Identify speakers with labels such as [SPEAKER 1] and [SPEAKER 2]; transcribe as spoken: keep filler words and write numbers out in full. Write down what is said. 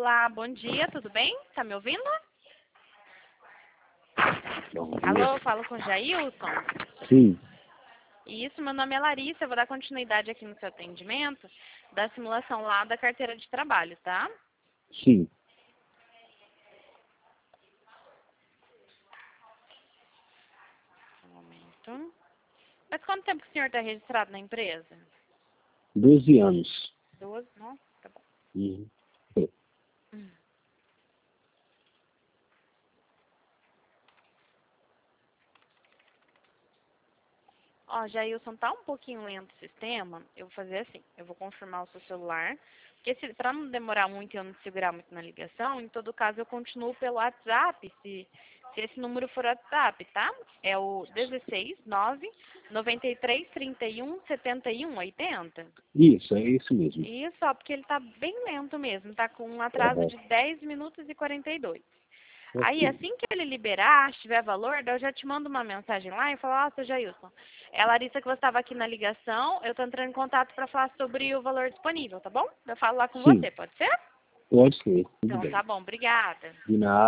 [SPEAKER 1] Olá, bom dia, tudo bem? Tá me ouvindo?
[SPEAKER 2] Bom dia.
[SPEAKER 1] Alô, falo com o Jailson?
[SPEAKER 2] Sim,
[SPEAKER 1] Isso, meu nome é Larissa, eu vou dar continuidade aqui no seu atendimento da simulação lá da carteira de trabalho, tá?
[SPEAKER 2] sim.
[SPEAKER 1] Um momento. Mas quanto tempo que o senhor está registrado na empresa?
[SPEAKER 2] Doze anos.
[SPEAKER 1] Doze? Nossa, tá bom.
[SPEAKER 2] Uhum.
[SPEAKER 1] Hum. Ó, Jailson, tá um pouquinho lento o sistema. Eu vou fazer assim, eu vou confirmar o seu celular. Porque se, pra não demorar muito e eu não segurar muito na ligação, em todo caso eu continuo pelo WhatsApp, se, se esse número for WhatsApp, tá? É o dezesseis, nove, noventa e três, trinta e um, setenta e um, oitenta.
[SPEAKER 2] Isso, é isso mesmo.
[SPEAKER 1] Isso, ó, porque ele tá bem lento mesmo, tá com um atraso
[SPEAKER 2] Aham.
[SPEAKER 1] de dez minutos e quarenta e dois. Aí,
[SPEAKER 2] Ok.
[SPEAKER 1] assim que ele liberar, se tiver valor, daí eu já te mando uma mensagem lá e falo, ó, seu Jailson, é a Larissa que você estava aqui na ligação, eu tô entrando em contato para falar sobre o valor disponível, tá bom? Eu falo lá com
[SPEAKER 2] Sim,
[SPEAKER 1] você, pode ser?
[SPEAKER 2] pode ser. Tudo
[SPEAKER 1] Então,
[SPEAKER 2] bem.
[SPEAKER 1] tá bom, obrigada.
[SPEAKER 2] De nada.